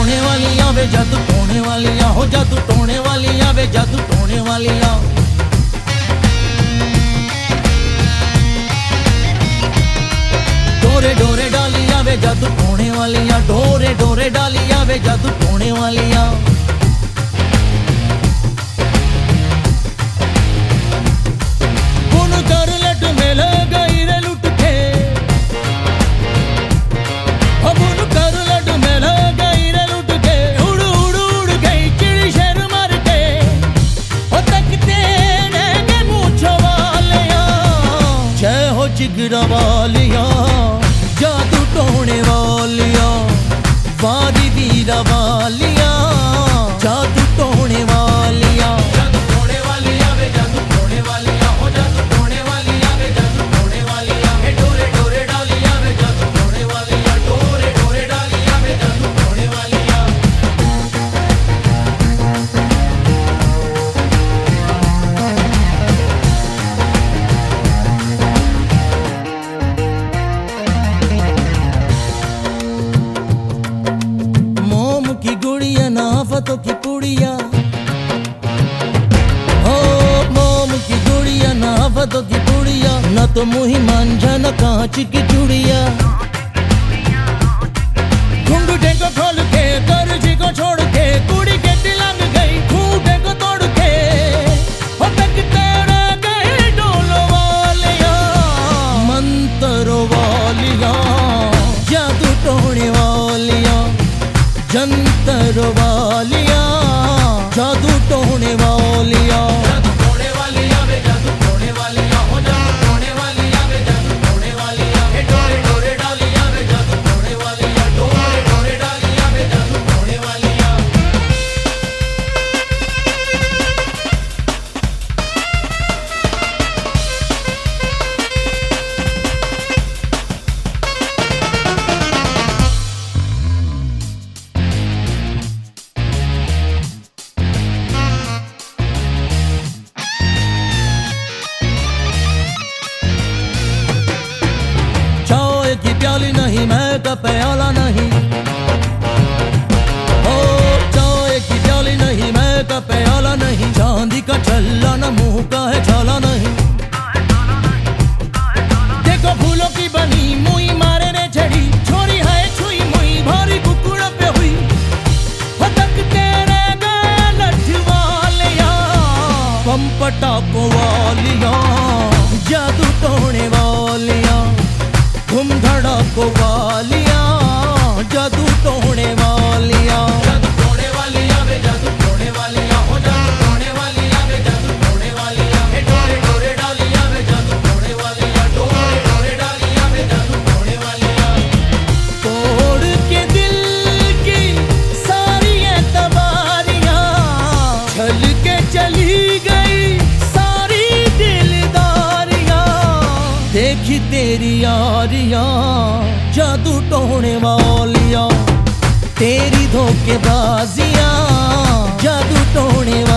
टोने वालियां वे जादू टोने वालियां, हो जादू टोने वालियां वे जादू टोने वालियां। डोरे डोरे डालियां वे जादू टोने वालियां, डोरे डोरे डालियां वे जादू टोने वालियां। बुन कर लट मिल गई रे लुट के, बुन कर लट मिल गई रे लुट के, उड़ उड़ उड़ गई चिड़ी शर मर के, ओ तकते रहेंगे मूंछ वालियां, जय हो जिगरा वालियां, जादू टोने वालियां, वारी वीरा वालियां, जादू टोने वालियां। जादू टोने वालियां वे जादू टोने वालियां, हो जादू टोने वालियां वे जादू टोने वालियां। हे डोरे डोरे डालियां वे जादू टोने वालियां, डोरे डोरे डालियां वे जादू टोने वालियां। मोम की गुड़िया नाफतों की पुड़िया, हो मोम की गुड़िया नाफतों की पुड़िया, न तो मुही मांझा न कांच की चूड़िया। घुंघटे को खोल के दर्जी को छोड़ के, कुड़ी के लंग गई खूंटे को तोड़ के, हो तकते रह गए डोलो वालियां, मंतरों वालियां, जादू टोने वालियां, जंतर वालियां, जादू टोने वालियां। जादू टोने वालियां वे जादू टोने वालियां, हो जादू टोने वालियां वे जादू टोने वालियां। हे डोरे डोरे डालियां वे जादू टोने वालियां, डोरे डोरे डालियां वे जादू टोने वालियां। चाय की प्याली नहीं मैं का प्याला नहीं, ओ चाय की प्याली नहीं मैं का प्याला नहीं, चांदी का छल्ला न मुंह का है छाला नहीं। देखो फूलों की बनी मुई मारे ने छड़ी, छोरी है छुई मुई भारी कुकुड़ा पे हुई, हो तकते रह गए लठ वालियां, पंपटा को वालियां, जादू टोने वालियां, धूम धड़ाको वालियां, जादू टोने वालियां। जादू टोने वालियां वे जादू टोने वालियां, हो जादू टोने वालियां वे जादू टोने वालियां। हे डोरे डोरे डालियां वे जादू टोने वालियां, डोरे डोरे डालियां वे जादू टोने वालियां। तोड़ के दिल की सारी एतबारियां, छल के चली गई सारी दिलदारियां, देखी तेरी यारियां, जादू टोने वालियां, तेरी धोखेबाजियां, जादू टोने